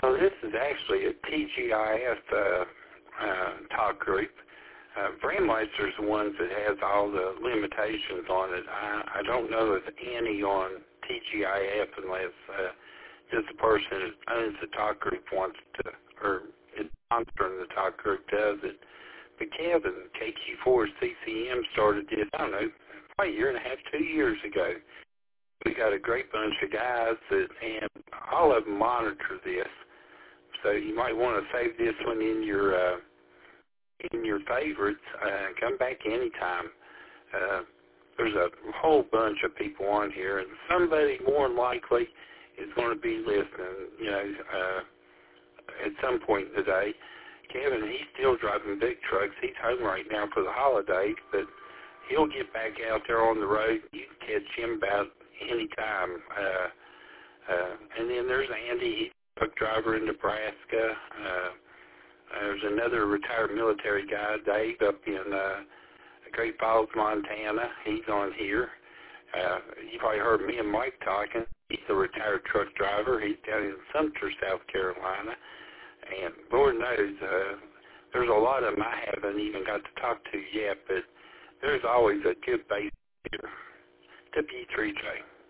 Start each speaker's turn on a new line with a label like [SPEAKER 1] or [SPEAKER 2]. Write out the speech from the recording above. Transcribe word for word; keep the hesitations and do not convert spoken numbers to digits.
[SPEAKER 1] No, this is actually a T G I F uh, uh, talk group. Uh, Brandmeister's the ones that has all the limitations on it. I, I don't know if any on T G I F unless uh, just the person that owns the talk group wants to, or is sponsoring the talk group does it. But Kevin, K Q four C C M started this, I don't know, probably a year and a half, two years ago. We got a great bunch of guys that, and all of them monitor this. So you might want to save this one in your uh, in your favorites. Uh, come back anytime. Uh, there's a whole bunch of people on here, and somebody more than likely is going to be listening. You know, uh, at some point today. Kevin, he's still driving big trucks. He's home right now for the holidays, but he'll get back out there on the road. You can catch him about any time. Uh, uh, and then there's Andy. He's a truck driver in Nebraska. Uh, there's another retired military guy, Dave, up in uh, Great Falls, Montana. He's on here. Uh, you probably heard me and Mike talking. He's a retired truck driver. He's down in Sumter, South Carolina. And Lord knows, uh, there's a lot of them I haven't even got to talk to yet, but there's always a good base here. W three J.